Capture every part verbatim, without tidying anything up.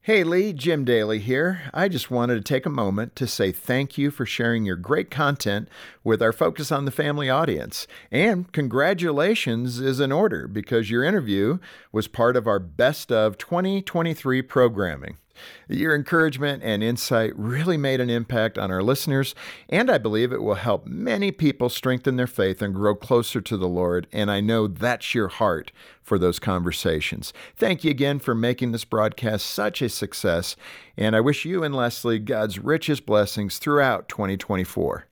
Hey Lee, Jim Daly here. I just wanted to take a moment to say thank you for sharing your great content with our Focus on the Family audience. And congratulations is in order because your interview was part of our Best of twenty twenty-three programming. Your encouragement and insight really made an impact on our listeners, and I believe it will help many people strengthen their faith and grow closer to the Lord, and I know that's your heart for those conversations. Thank you again for making this broadcast such a success, and I wish you and Leslie God's richest blessings throughout twenty twenty-four.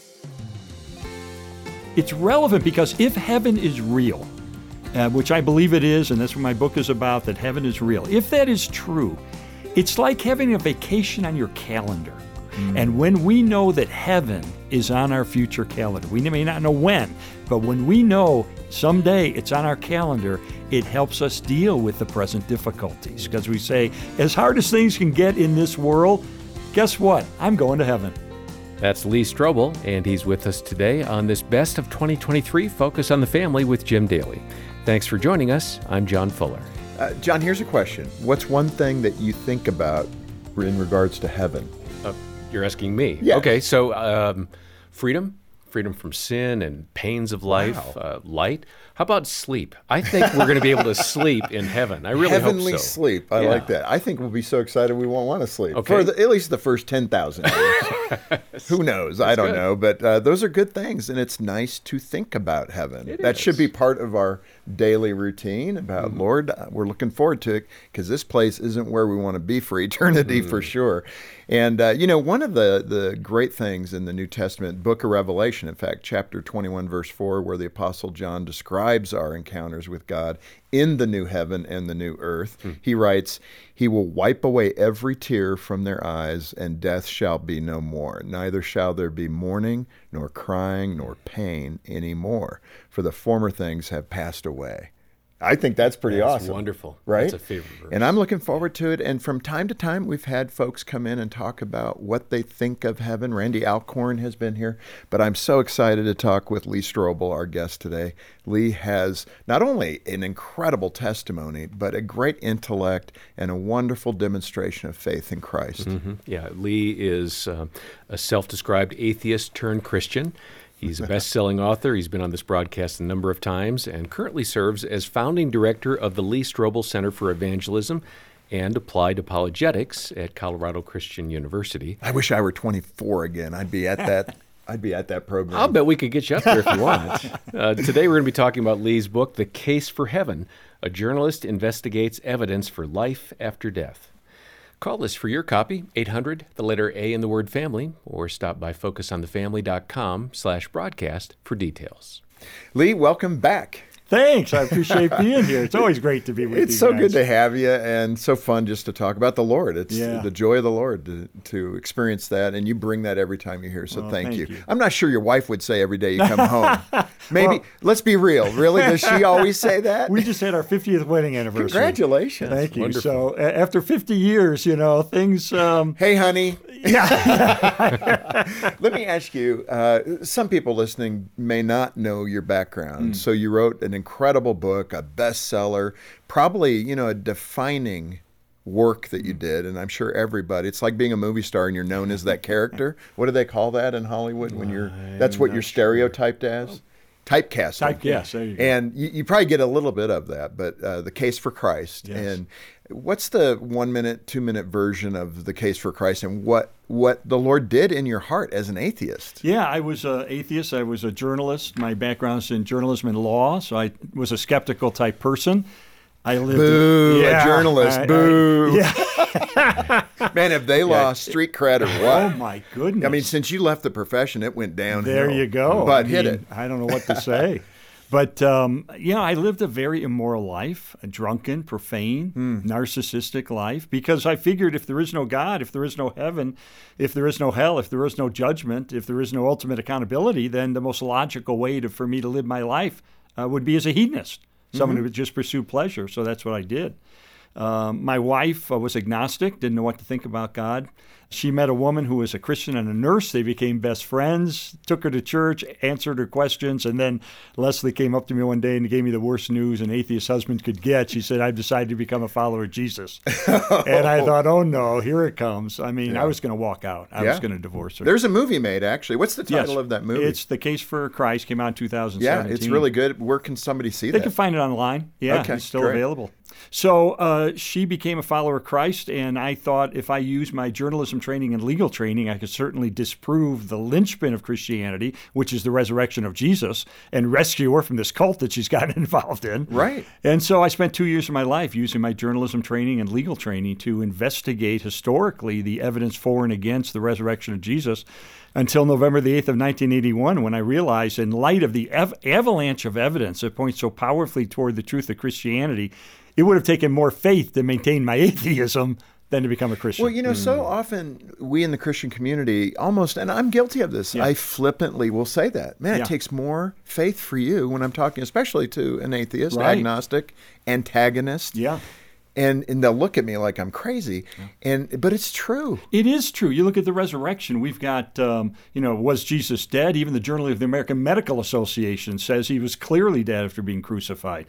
It's relevant because if heaven is real, uh, which I believe it is, and that's what my book is about, that heaven is real, if that is true, it's like having a vacation on your calendar. Mm. And when we know that heaven is on our future calendar, we may not know when, but when we know someday it's on our calendar, it helps us deal with the present difficulties. Because we say, as hard as things can get in this world, guess what? I'm going to heaven. That's Lee Strobel, and he's with us today on this Best of twenty twenty-three Focus on the Family with Jim Daly. Thanks for joining us. I'm John Fuller. Uh, John, here's a question. What's one thing that you think about in regards to heaven? Uh, you're asking me? Yeah. Okay, so um, freedom, freedom from sin and pains of life, Wow. uh, light. How about sleep? I think we're going to be able to sleep in heaven. I really Heavenly hope so. sleep. I Yeah. like that. I think we'll be so excited we won't want to sleep. Okay. For the, at least the first ten thousand years. Who knows? I don't good. know. But uh, those are good things, and it's nice to think about heaven. It that is. should be part of our daily routine about, Mm-hmm. Lord, uh, we're looking forward to it because this place isn't where we want to be for eternity, Mm. for sure. And, uh, you know, one of the, the great things in the New Testament, book of Revelation, in fact, chapter twenty-one, verse four, where the Apostle John describes our encounters with God in the new heaven and the new earth, Hmm. he writes, "He will wipe away every tear from their eyes, and death shall be no more. Neither shall there be mourning, nor crying, nor pain any more, for the former things have passed away." I think that's pretty That's awesome. wonderful. Right? That's a favorite verse. And I'm looking forward to it. And from time to time, we've had folks come in and talk about what they think of heaven. Randy Alcorn has been here. But I'm so excited to talk with Lee Strobel, our guest today. Lee has not only an incredible testimony, but a great intellect and a wonderful demonstration of faith in Christ. Mm-hmm. Yeah, Lee is uh, a self-described atheist turned Christian. He's a best-selling author. He's been on this broadcast a number of times and currently serves as founding director of the Lee Strobel Center for Evangelism and Applied Apologetics at Colorado Christian University. I wish I were twenty-four again. I'd be at that. I'd be at that program. I'll bet we could get you up there if you want. Uh, today we're going to be talking about Lee's book, The Case for Heaven. A journalist investigates evidence for life after death. Call us for your copy, eight hundred, the letter A in the word family, or stop by focus on the family dot com slash broadcast for details. Lee, welcome back. Thanks. I appreciate being here. It's always great to be with you It's so guys. good to have you and so fun just to talk about the Lord. It's Yeah. the joy of the Lord to, to experience that, and you bring that every time you're here, so Well, thank, thank you. you. I'm not sure your wife would say every day you come home. Maybe, Well- let's be real. Really? Does she always say that? We just had our fiftieth wedding anniversary. Congratulations. Thank you. Wonderful. So a- after fifty years, you know, things... Um, Hey, honey. yeah. Let me ask you, uh, some people listening may not know your background. So you wrote an incredible book, a bestseller, probably, you know, a defining work that you did. And I'm sure everybody, it's like being a movie star and you're known as that character. What do they call that in Hollywood when you're, that's what I'm you're not stereotyped as? Typecasting. Typecast, there you go. And you, you probably get a little bit of that, but uh, The Case for Christ. Yes. And what's the one minute, two minute version of The Case for Christ and what, what the Lord did in your heart as an atheist? Yeah, I was an atheist. I was a journalist. My background's in journalism and law, so I was a skeptical type person. I lived. Boo, yeah, a journalist. I- I- Boo. yeah. Man, have they lost street cred or what? Oh my goodness. I mean, since you left the profession, it went downhill. There you go. But I hit mean, it. I don't know what to say. But, um, you know, I lived a very immoral life, a drunken, profane, Hmm. narcissistic life, because I figured if there is no God, if there is no heaven, if there is no hell, if there is no judgment, if there is no ultimate accountability, then the most logical way to, for me to live my life uh, would be as a hedonist, someone Mm-hmm. who would just pursue pleasure. So that's what I did. Um, my wife uh, was agnostic, didn't know what to think about God. She met a woman who was a Christian and a nurse. They became best friends, took her to church, answered her questions, and then Leslie came up to me one day and gave me the worst news an atheist husband could get. She said, I've decided to become a follower of Jesus. And I thought, oh no, here it comes. I mean, yeah. I was going to walk out. I yeah. was going to divorce her. There's a movie made, actually. What's the title yes. of that movie? It's The Case for Christ, came out in two thousand seventeen. Yeah, it's really good. Where can somebody see they that? They can find it online. Yeah, okay, it's still great. available. So uh, she became a follower of Christ, and I thought if I used my journalism training and legal training, I could certainly disprove the linchpin of Christianity, which is the resurrection of Jesus, and rescue her from this cult that she's gotten involved in. Right. And so I spent two years of my life using my journalism training and legal training to investigate historically the evidence for and against the resurrection of Jesus until November the eighth of nineteen eighty-one, when I realized, in light of the av- avalanche of evidence that points so powerfully toward the truth of Christianity, it would have taken more faith to maintain my atheism than to become a Christian. Well, you know, mm. so often we in the Christian community almost, and I'm guilty of this, yeah. I flippantly will say that. Man, yeah. it takes more faith for you when I'm talking, especially to an atheist, right. agnostic, antagonist. Yeah. And and they'll look at me like I'm crazy, yeah. and but it's true. It is true. You look at the resurrection. We've got, um, you know, was Jesus dead? Even the Journal of the American Medical Association says he was clearly dead after being crucified.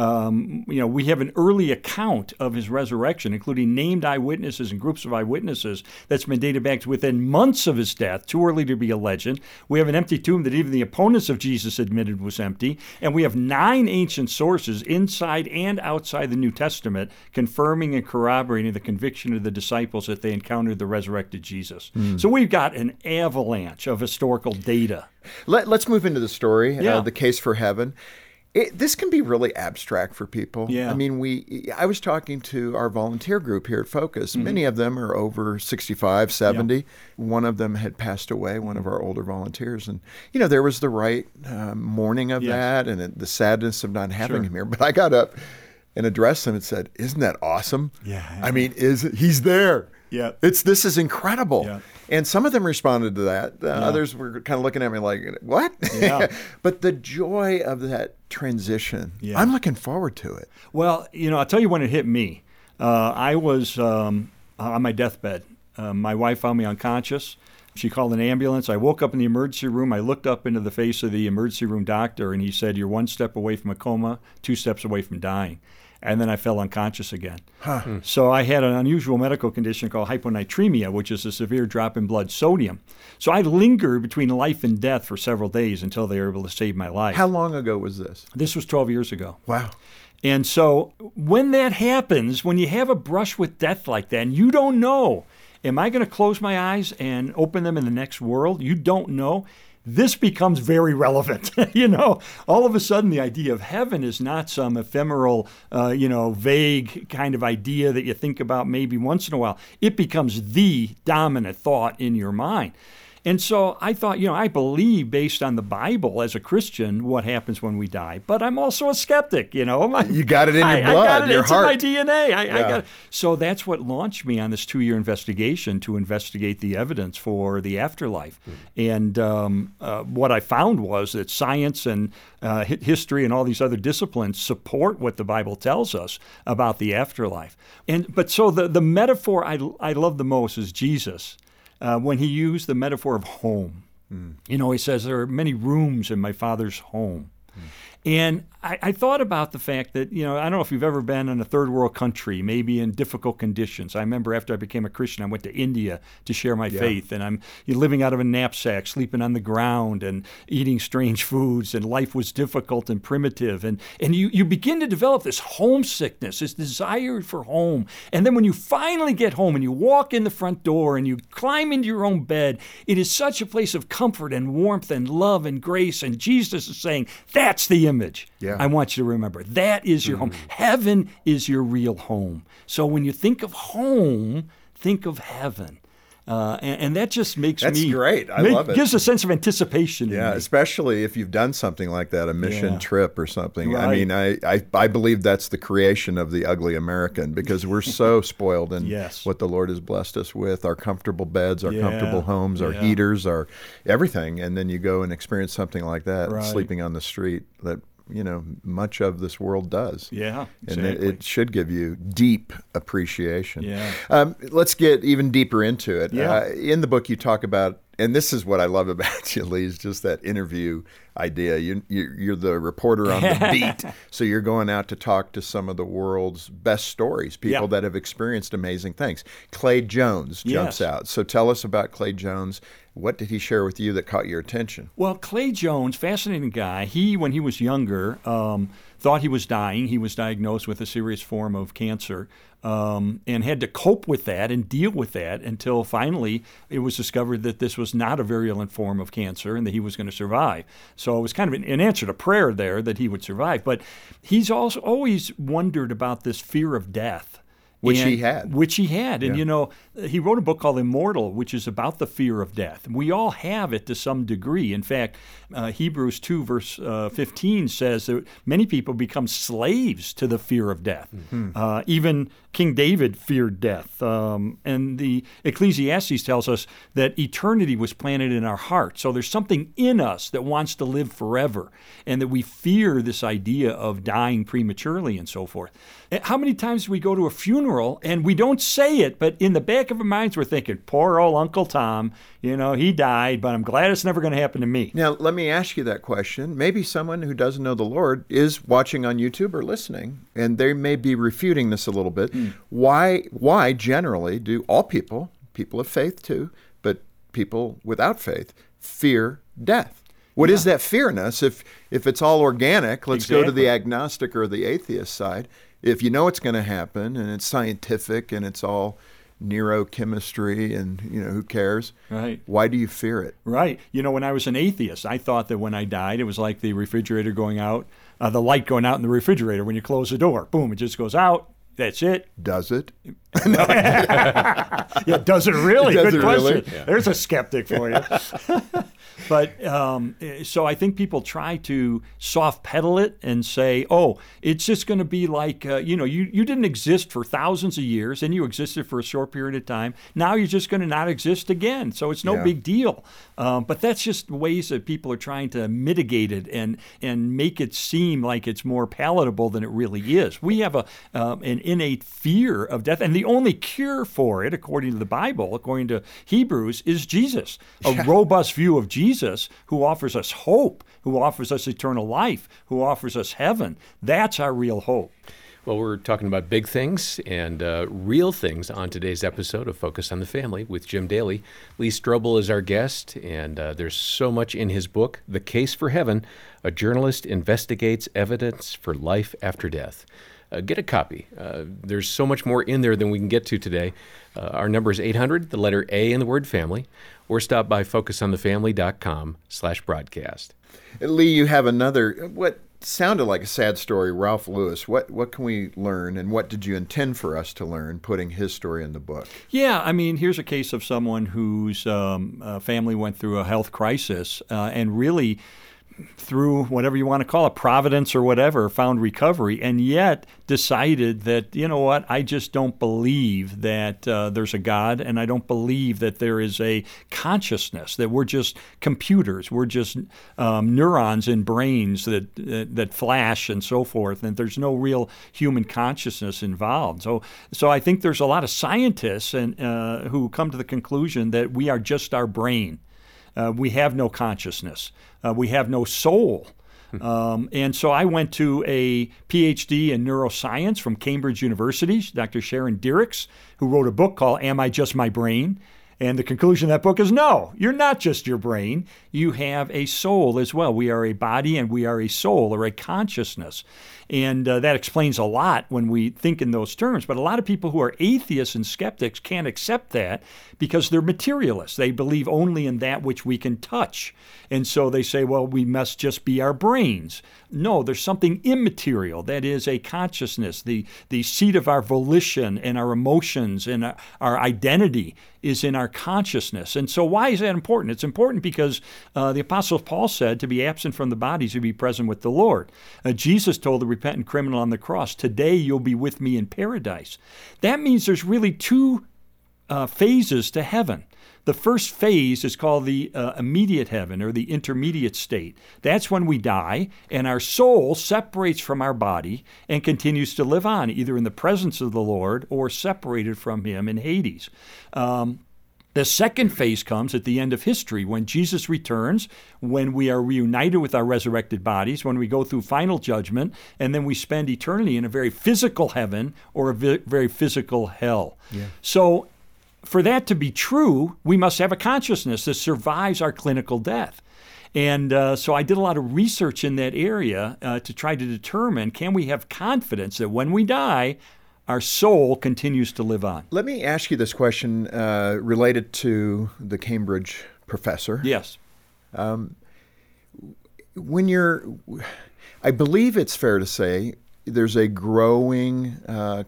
Um, you know, we have an early account of his resurrection, including named eyewitnesses and groups of eyewitnesses that's been dated back to within months of his death, too early to be a legend. We have an empty tomb that even the opponents of Jesus admitted was empty. And we have nine ancient sources inside and outside the New Testament confirming and corroborating the conviction of the disciples that they encountered the resurrected Jesus. Mm. So we've got an avalanche of historical data. Let, let's move into the story, yeah. uh, the case for heaven. It, this can be really abstract for people. Yeah. I mean, we. I was talking to our volunteer group here at Focus. Mm-hmm. Many of them are over sixty-five, seventy. Yeah. One of them had passed away, one of our older volunteers. And, you know, there was the right uh, mourning of yes. that and the sadness of not having sure. him here. But I got up and addressed him and said, "Isn't that awesome? Yeah. I mean, is he's there? Yeah. It's this is incredible." Yeah. And some of them responded to that. Uh, yeah. Others were kind of looking at me like, "What?" Yeah. But the joy of that transition, yeah. I'm looking forward to it. Well, you know, I'll tell you when it hit me. Uh, I was um, on my deathbed. Uh, my wife found me unconscious. She called an ambulance. I woke up in the emergency room. I looked up into the face of the emergency room doctor, and he said, "You're one step away from a coma, two steps away from dying." And then I fell unconscious again. Huh. Hmm. So I had an unusual medical condition called hyponatremia, which is a severe drop in blood sodium. So I lingered between life and death for several days until they were able to save my life. How long ago was this? This was twelve years ago. Wow. And so when that happens, when you have a brush with death like that, and you don't know, am I going to close my eyes and open them in the next world? You don't know. This becomes very relevant. You know, all of a sudden the idea of heaven is not some ephemeral, uh, you know, vague kind of idea that you think about maybe once in a while. It becomes the dominant thought in your mind. And so I thought, you know, I believe based on the Bible as a Christian what happens when we die. But I'm also a skeptic, you know. My, you got it in your I, blood, I got it, your it's heart. in my D N A. I, yeah. I got it. So that's what launched me on this two-year investigation to investigate the evidence for the afterlife. Mm. And um, uh, what I found was that science and uh, history and all these other disciplines support what the Bible tells us about the afterlife. And but so the, the metaphor I, I love the most is Jesus. Uh, when he used the metaphor of home. Mm. You know, he says, there are many rooms in my Father's home. Mm. And I, I thought about the fact that, you know, I don't know if you've ever been in a third world country, maybe in difficult conditions. I remember after I became a Christian, I went to India to share my yeah. faith. And I'm you're living out of a knapsack, sleeping on the ground and eating strange foods. And life was difficult and primitive. And, and you, you begin to develop this homesickness, this desire for home. And then when you finally get home and you walk in the front door and you climb into your own bed, it is such a place of comfort and warmth and love and grace. And Jesus is saying, that's the image. Yeah. I want you to remember that is your mm. home. Heaven is your real home. So when you think of home, think of heaven. Uh, and, and that just makes That's me... That's great. I make, love it. Gives a sense of anticipation. Yeah, especially if you've done something like that, a mission yeah. trip or something. Right. I mean, I, I, I believe that's the creation of the ugly American because we're so spoiled in yes. what the Lord has blessed us with, our comfortable beds, our yeah. comfortable homes, our yeah. heaters, our everything. And then you go and experience something like that, right. sleeping on the street that you know, much of this world does. Yeah, exactly. And it, it should give you deep appreciation. Yeah. Um, let's get even deeper into it. Yeah. Uh, in the book, you talk about, and this is what I love about you, Lee, is just that interview idea. You, you, you're the reporter on the beat, so you're going out to talk to some of the world's best stories, people yeah. that have experienced amazing things. Clay Jones jumps yes. out. So tell us about Clay Jones. What did he share with you that caught your attention? Well, Clay Jones, fascinating guy. He, when he was younger, um, thought he was dying. He was diagnosed with a serious form of cancer um, and had to cope with that and deal with that until finally it was discovered that this was not a virulent form of cancer and that he was going to survive. So it was kind of an, an answer to prayer there that he would survive. But he's also always wondered about this fear of death. Which and, he had. Which he had. And, yeah. you know, he wrote a book called Immortal, which is about the fear of death. We all have it to some degree. In fact, uh, Hebrews two, verse uh, fifteen says that many people become slaves to the fear of death. Mm-hmm. Uh, even King David feared death. Um, and the Ecclesiastes tells us that eternity was planted in our heart. So there's something in us that wants to live forever and that we fear this idea of dying prematurely and so forth. How many times do we go to a funeral and we don't say it, but in the back of our minds we're thinking, poor old Uncle Tom, you know, he died, but I'm glad it's never going to happen to me. Now, let me ask you that question. Maybe someone who doesn't know the Lord is watching on YouTube or listening, and they may be refuting this a little bit. Mm. Why, why generally do all people, people of faith too, but people without faith, fear death? What yeah. is that fear in us? If, if it's all organic, let's exactly. go to the agnostic or the atheist side. If you know it's going to happen and it's scientific and it's all neurochemistry and, you know, who cares? Right. Why do you fear it? Right. You know, when I was an atheist, I thought that when I died, it was like the refrigerator going out, uh, the light going out in the refrigerator when you close the door. Boom, it just goes out. That's it. Does it? Yeah, does it really? Does Good it question. Really? Yeah. There's a skeptic for you. But um, so I think people try to soft pedal it and say, oh, it's just going to be like, uh, you know, you, you didn't exist for thousands of years and you existed for a short period of time. Now you're just going to not exist again. So it's no yeah. big deal. Um, but that's just ways that people are trying to mitigate it and, and make it seem like it's more palatable than it really is. We have a um, an innate fear of death. And the only cure for it, according to the Bible, according to Hebrews, is Jesus. A yeah. robust view of Jesus. Jesus, who offers us hope, who offers us eternal life, who offers us heaven. That's our real hope. Well, we're talking about big things and uh, real things on today's episode of Focus on the Family with Jim Daly. Lee Strobel is our guest, and uh, there's so much in his book, The Case for Heaven, A Journalist Investigates Evidence for Life After Death. Uh, get a copy. Uh, there's so much more in there than we can get to today. Uh, our number is eight hundred, the letter A in the word family, or stop by focusonthefamily.com slash broadcast. Lee, you have another, what sounded like a sad story, Ralph Lewis. What what can we learn, and what did you intend for us to learn putting his story in the book? Yeah, I mean, here's a case of someone whose um, uh, family went through a health crisis uh, and really, through whatever you want to call it, providence or whatever, found recovery, and yet decided that, you know what, I just don't believe that uh, there's a God, and I don't believe that there is a consciousness, that we're just computers, we're just um, neurons in brains that, that that flash and so forth, and there's no real human consciousness involved. So, so I think there's a lot of scientists and uh, who come to the conclusion that we are just our brain. Uh, we have no consciousness. Uh, we have no soul. Um, and so I went to a P H D in neuroscience from Cambridge University, Doctor Sharon Diricks, who wrote a book called Am I Just My Brain? And the conclusion of that book is no, you're not just your brain. You have a soul as well. We are a body and we are a soul or a consciousness. And uh, that explains a lot when we think in those terms. But a lot of people who are atheists and skeptics can't accept that because they're materialists. They believe only in that which we can touch. And so they say, well, we must just be our brains. No, there's something immaterial. That is a consciousness. The, the seat of our volition and our emotions and our, our identity is in our consciousness. And so why is that important? It's important because uh, the Apostle Paul said to be absent from the body is to be present with the Lord. Uh, Jesus told the repentant criminal on the cross, today you'll be with me in paradise. That means there's really two uh, phases to heaven. The first phase is called the uh, immediate heaven or the intermediate state. That's when we die and our soul separates from our body and continues to live on, either in the presence of the Lord or separated from him in Hades. Um, The second phase comes at the end of history when Jesus returns, when we are reunited with our resurrected bodies, when we go through final judgment, and then we spend eternity in a very physical heaven or a vi- very physical hell. Yeah. So for that to be true, we must have a consciousness that survives our clinical death. And uh, so I did a lot of research in that area uh, to try to determine, can we have confidence that when we die, our soul continues to live on? Let me ask you this question uh, related to the Cambridge professor. Yes. Um, when you're, I believe it's fair to say, there's a growing uh,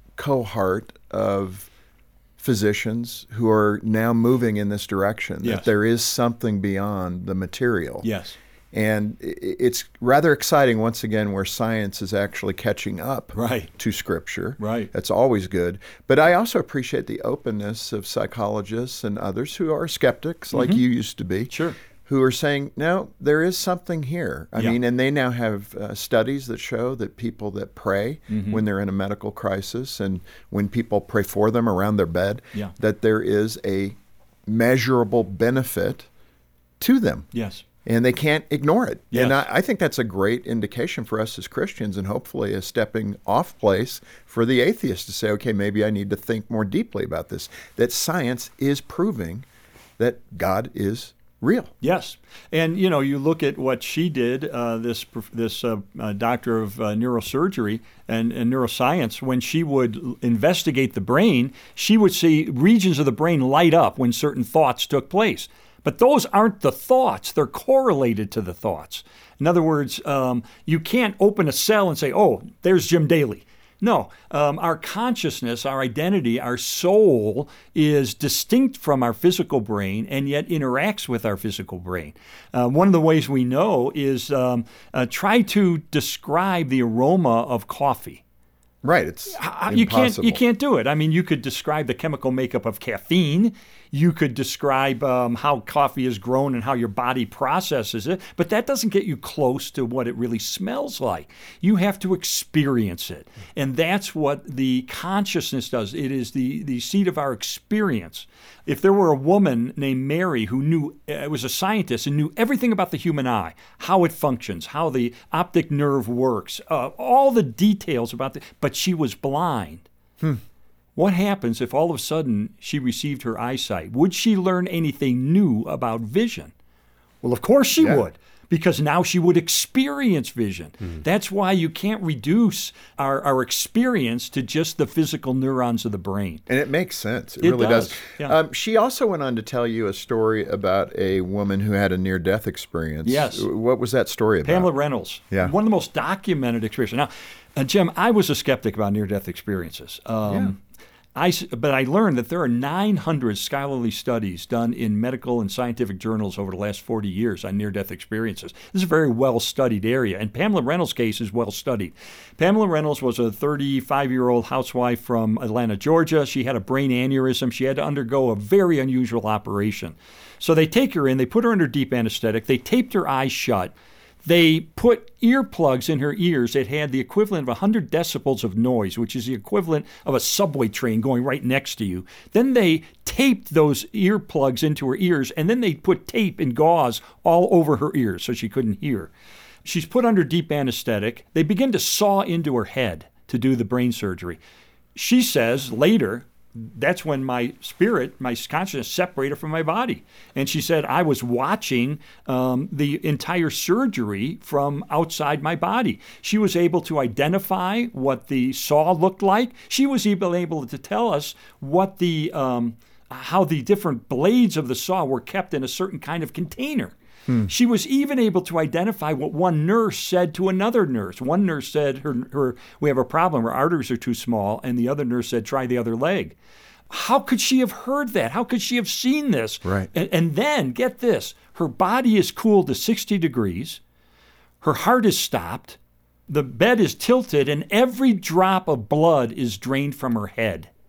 cohort of physicians who are now moving in this direction, yes. that there is something beyond the material. Yes. And it's rather exciting, once again, where science is actually catching up right. to Scripture. Right. That's always good. But I also appreciate the openness of psychologists and others who are skeptics, like mm-hmm. you used to be, sure. who are saying, no, there is something here. I yeah. mean, and they now have uh, studies that show that people that pray mm-hmm. when they're in a medical crisis and when people pray for them around their bed, yeah. that there is a measurable benefit to them. Yes. And they can't ignore it. Yes. And I, I think that's a great indication for us as Christians, and hopefully a stepping off place for the atheist to say, okay, maybe I need to think more deeply about this, that science is proving that God is real. Yes. And, you know, you look at what she did, uh, this this uh, uh, doctor of uh, neurosurgery and, and neuroscience, when she would investigate the brain, she would see regions of the brain light up when certain thoughts took place. But those aren't the thoughts. They're correlated to the thoughts. In other words, um, you can't open a cell and say, oh, there's Jim Daly. No, um, our consciousness, our identity, our soul is distinct from our physical brain and yet interacts with our physical brain. Uh, one of the ways we know is um, uh, try to describe the aroma of coffee. Right, it's impossible. You can't, you can't do it. I mean, you could describe the chemical makeup of caffeine. You could describe um, how coffee is grown and how your body processes it, but that doesn't get you close to what it really smells like. You have to experience it, and that's what the consciousness does. It is the, the seat of our experience. If there were a woman named Mary who knew, uh, was a scientist and knew everything about the human eye, how it functions, how the optic nerve works, uh, all the details about it, but she was blind. Hmm. What happens if all of a sudden she received her eyesight? Would she learn anything new about vision? Well, of course she yeah. would, because now she would experience vision. Mm-hmm. That's why you can't reduce our, our experience to just the physical neurons of the brain. And it makes sense. It, it really does. does. Yeah. Um, she also went on to tell you a story about a woman who had a near-death experience. Yes. What was that story about? Pamela Reynolds. Yeah. One of the most documented experiences. Now, uh, Jim, I was a skeptic about near-death experiences. Um, yeah. I, but I learned that there are nine hundred scholarly studies done in medical and scientific journals over the last forty years on near-death experiences. This is a very well-studied area, and Pamela Reynolds' case is well-studied. Pamela Reynolds was a thirty-five-year-old housewife from Atlanta, Georgia. She had a brain aneurysm. She had to undergo a very unusual operation. So they take her in, they put her under deep anesthetic, they taped her eyes shut. They put earplugs in her ears that had the equivalent of one hundred decibels of noise, which is the equivalent of a subway train going right next to you. Then they taped those earplugs into her ears, and then they put tape and gauze all over her ears so she couldn't hear. She's put under deep anesthetic. They begin to saw into her head to do the brain surgery. She says later, that's when my spirit, my consciousness separated from my body. And she said, I was watching um, the entire surgery from outside my body. She was able to identify what the saw looked like. She was even able to tell us what the um, how the different blades of the saw were kept in a certain kind of container. Hmm. She was even able to identify what one nurse said to another nurse. One nurse said, her, her, we have a problem, her arteries are too small, and the other nurse said, try the other leg. How could she have heard that? How could she have seen this? Right. And, and then, get this, her body is cooled to sixty degrees, her heart is stopped, the bed is tilted, and every drop of blood is drained from her head.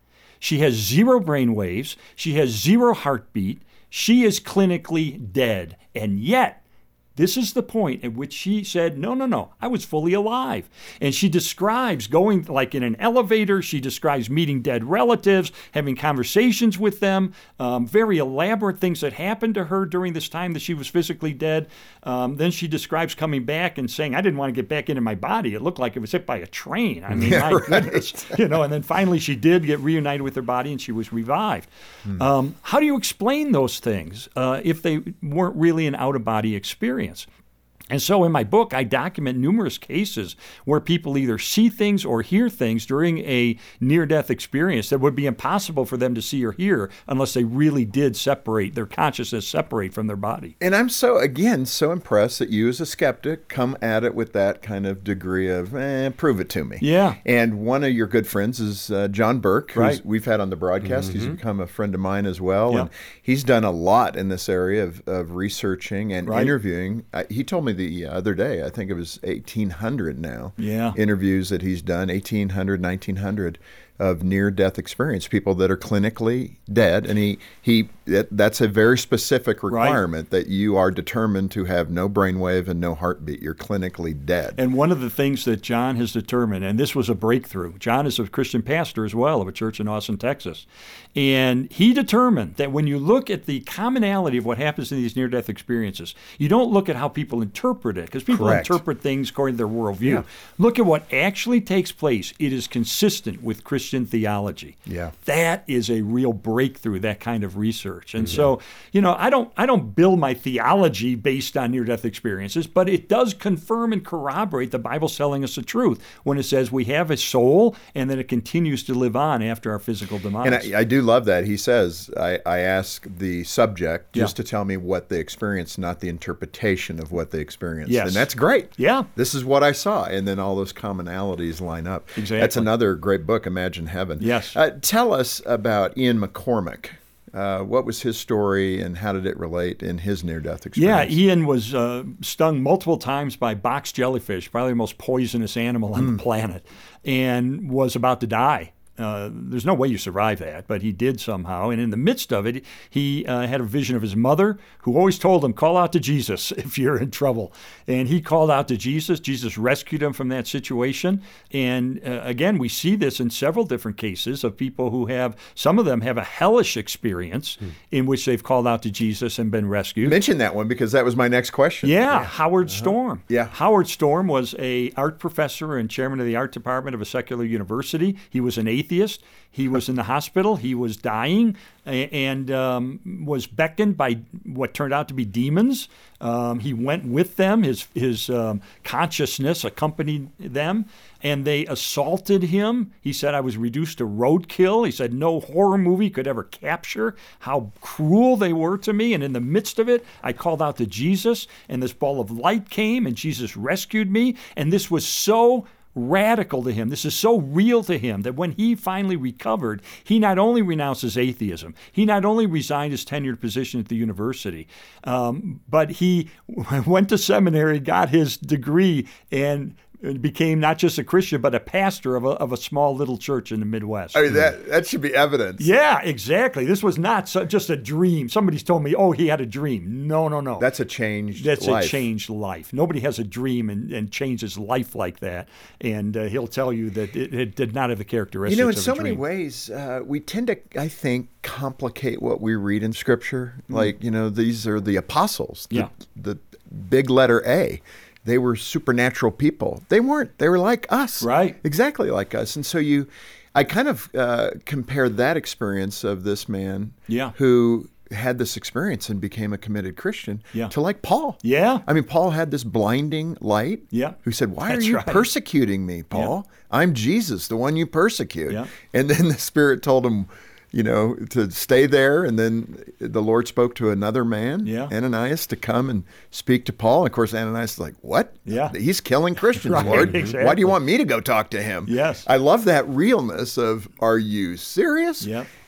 She has zero brain waves. She has zero heartbeat. She is clinically dead. And yet, this is the point at which she said, no, no, no, I was fully alive. And she describes going like in an elevator. She describes meeting dead relatives, having conversations with them, um, very elaborate things that happened to her during this time that she was physically dead. Um, then she describes coming back and saying, I didn't want to get back into my body. It looked like it was hit by a train. I mean, yeah, my right. goodness. You know, and then finally she did get reunited with her body and she was revived. Hmm. Um, how do you explain those things uh, if they weren't really an out-of-body experience? And so in my book, I document numerous cases where people either see things or hear things during a near-death experience that would be impossible for them to see or hear unless they really did separate, their consciousness separate from their body. And I'm so, again, so impressed that you as a skeptic come at it with that kind of degree of, eh, prove it to me. Yeah. And one of your good friends is uh, John Burke, who right. we've had on the broadcast. Mm-hmm. He's become a friend of mine as well. Yeah. And he's done a lot in this area of, of researching and right. interviewing. I, he told me the other day, I think it was eighteen hundred now, yeah. interviews that he's done, eighteen hundred, nineteen hundred of near-death experience, people that are clinically dead. And he, he that, that's a very specific requirement right. that you are determined to have no brainwave and no heartbeat. You're clinically dead. And one of the things that John has determined, and this was a breakthrough, John is a Christian pastor as well of a church in Austin, Texas. And he determined that when you look at the commonality of what happens in these near-death experiences, you don't look at how people interpret it, because people Correct. interpret things according to their worldview. Yeah. Look at what actually takes place. It is consistent with Christian theology. Yeah. That is a real breakthrough, that kind of research. And mm-hmm. so, you know, I don't I don't build my theology based on near-death experiences, but it does confirm and corroborate the Bible's telling us the truth when it says we have a soul and that it continues to live on after our physical demise. And I, I do love that. He says, I, I ask the subject just yeah. to tell me what they experienced, not the interpretation of what they experienced. Yes. And that's great. Yeah. This is what I saw. And then all those commonalities line up. Exactly. That's another great book, Imagine Heaven. Yes. Uh, tell us about Ian McCormack. Uh, what was his story and how did it relate in his near-death experience? Yeah, Ian was uh, stung multiple times by box jellyfish, probably the most poisonous animal on mm. the planet, and was about to die. Uh, there's no way you survive that, but he did somehow. And in the midst of it, he uh, had a vision of his mother, who always told him, call out to Jesus if you're in trouble. And he called out to Jesus. Jesus rescued him from that situation. And uh, again, we see this in several different cases of people who have, some of them have a hellish experience hmm. in which they've called out to Jesus and been rescued. Mention that one because that was my next question. Yeah, yeah. Howard uh-huh. Storm. Yeah. Howard Storm was a art professor and chairman of the art department of a secular university. He was an atheist. Atheist. He was in the hospital. He was dying and um, was beckoned by what turned out to be demons. Um, he went with them. His his um, consciousness accompanied them, and they assaulted him. He said, I was reduced to roadkill. He said, no horror movie could ever capture how cruel they were to me. And in the midst of it, I called out to Jesus, and this ball of light came, and Jesus rescued me. And this was so radical to him. This is so real to him that when he finally recovered, he not only renounced his atheism, he not only resigned his tenured position at the university, um, but he went to seminary, got his degree, and became not just a Christian, but a pastor of a, of a small little church in the Midwest. I mean, that, that should be evidence. Yeah, exactly. This was not so, just a dream. Somebody's told me, oh, he had a dream. No, no, no. That's a changed That's life. a changed life. Nobody has a dream and, and changes life like that. And uh, he'll tell you that it, it did not have the characteristics You know, in of so a dream. many ways, uh, we tend to, I think, complicate what we read in Scripture. Mm. Like, you know, these are the apostles, the, yeah. the big letter A. They were supernatural people. They weren't. They were like us. Right. Exactly like us. And so you, I kind of uh, compare that experience of this man yeah. who had this experience and became a committed Christian yeah. to like Paul. Yeah. I mean, Paul had this blinding light. Yeah. Who said, why That's are you right. persecuting me, Paul? Yeah. I'm Jesus, the one you persecute. Yeah. And then the Spirit told him, you know, to stay there. And then the Lord spoke to another man, yeah. Ananias, to come and speak to Paul. And of course, Ananias is like, what? Yeah. He's killing Christians, right, Lord. exactly. Why do you want me to go talk to him? Yes. I love that realness of, are you serious? Yep.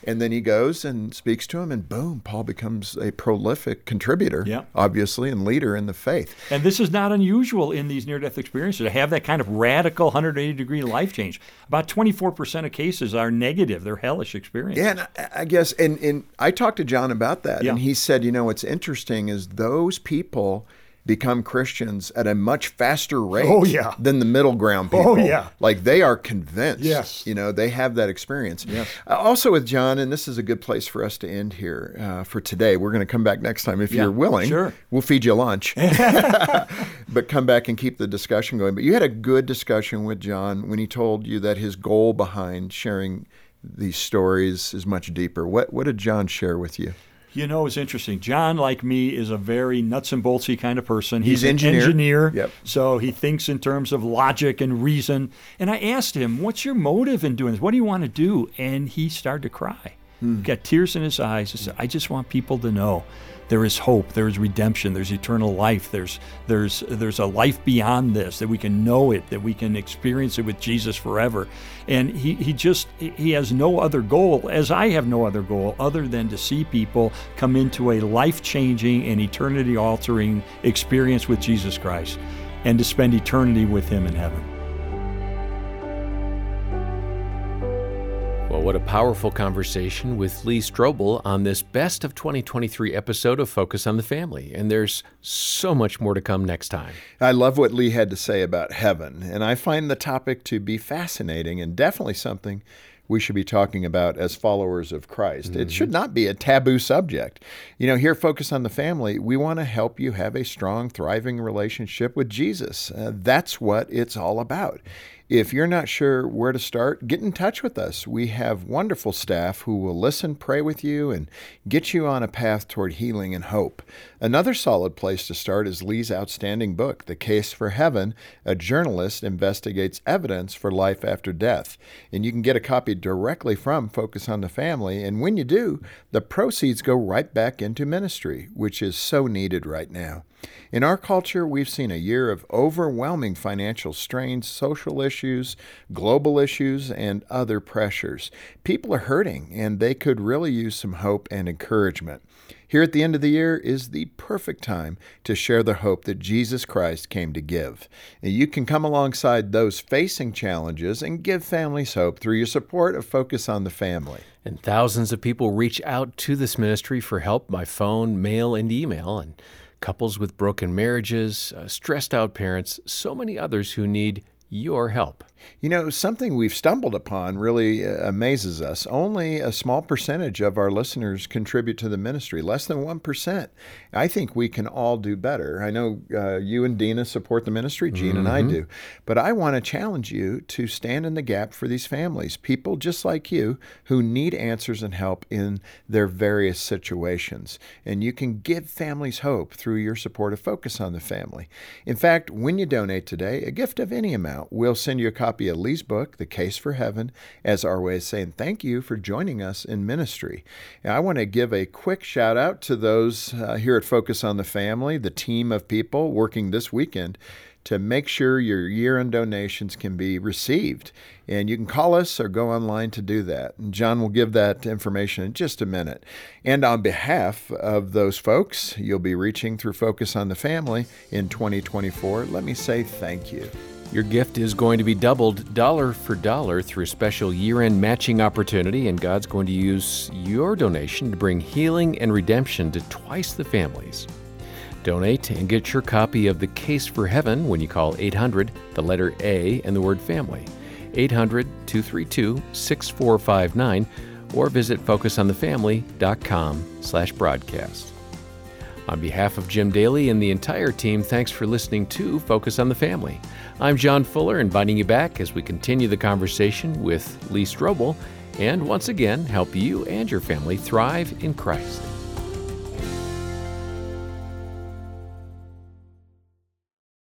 And then he goes and speaks to him, and boom, Paul becomes a prolific contributor, yeah. obviously, and leader in the faith. And this is not unusual in these near-death experiences to have that kind of radical one hundred eighty degree life change. About twenty-four percent of cases are negative. They're hellish experiences. Yeah, and I, I guess, and, and I talked to John about that, yeah. and he said, you know, what's interesting is those people become Christians at a much faster rate oh, yeah. than the middle ground people. Oh, yeah. Like they are convinced. Yes. You know, they have that experience. Yes. Uh, also with John, and this is a good place for us to end here uh, for today. We're going to come back next time if yeah, you're willing. Sure. We'll feed you lunch. But come back and keep the discussion going. But you had a good discussion with John when he told you that his goal behind sharing these stories is much deeper. What, what did John share with you? You know, it's interesting. John, like me, is a very nuts and boltsy kind of person. He's, He's an engineer. engineer, yep. so he thinks in terms of logic and reason. And I asked him, what's your motive in doing this? What do you want to do? And he started to cry. Hmm. He got tears in his eyes. He said, I just want people to know there is hope, there is redemption, there's eternal life, there's there's there's a life beyond this, that we can know it, that we can experience it with Jesus forever. And he, he just, he has no other goal, as I have no other goal, other than to see people come into a life-changing and eternity-altering experience with Jesus Christ and to spend eternity with him in heaven. Well, what a powerful conversation with Lee Strobel on this best of twenty twenty-three episode of Focus on the Family. And there's so much more to come next time. I love what Lee had to say about heaven, and I find the topic to be fascinating and definitely something we should be talking about as followers of Christ. Mm-hmm. It should not be a taboo subject. You know, here at Focus on the Family, we want to help you have a strong, thriving relationship with Jesus. Uh, that's what it's all about. If you're not sure where to start, get in touch with us. We have wonderful staff who will listen, pray with you, and get you on a path toward healing and hope. Another solid place to start is Lee's outstanding book, The Case for Heaven. A journalist investigates evidence for life after death. And you can get a copy directly from Focus on the Family. And when you do, the proceeds go right back into ministry, which is so needed right now. In our culture, we've seen a year of overwhelming financial strains, social issues, global issues, and other pressures. People are hurting, and they could really use some hope and encouragement. Here at the end of the year is the perfect time to share the hope that Jesus Christ came to give. And you can come alongside those facing challenges and give families hope through your support of Focus on the Family. And thousands of people reach out to this ministry for help by phone, mail, and email. And couples with broken marriages, uh, stressed out parents, so many others who need your help. You know, something we've stumbled upon really uh, amazes us. Only a small percentage of our listeners contribute to the ministry, less than one percent. I think we can all do better. I know uh, you and Dina support the ministry, Gene mm-hmm. and I do. But I want to challenge you to stand in the gap for these families, people just like you who need answers and help in their various situations. And you can give families hope through your support of Focus on the Family. In fact, when you donate today, a gift of any amount, we'll send you a copy of Lee's book, The Case for Heaven, as our way of saying thank you for joining us in ministry. And I want to give a quick shout out to those uh, here at Focus on the Family, the team of people working this weekend to make sure your year-end donations can be received. And you can call us or go online to do that. And John will give that information in just a minute. And on behalf of those folks you'll be reaching through Focus on the Family in twenty twenty-four, let me say thank you. Your gift is going to be doubled dollar for dollar through a special year-end matching opportunity, and God's going to use your donation to bring healing and redemption to twice the families. Donate and get your copy of The Case for Heaven when you call eight hundred, the letter A, and the word family, eight hundred, two three two, six four five nine, or visit focus on the family dot com slash broadcast. On behalf of Jim Daly and the entire team, thanks for listening to Focus on the Family. I'm John Fuller, inviting you back as we continue the conversation with Lee Strobel and once again help you and your family thrive in Christ.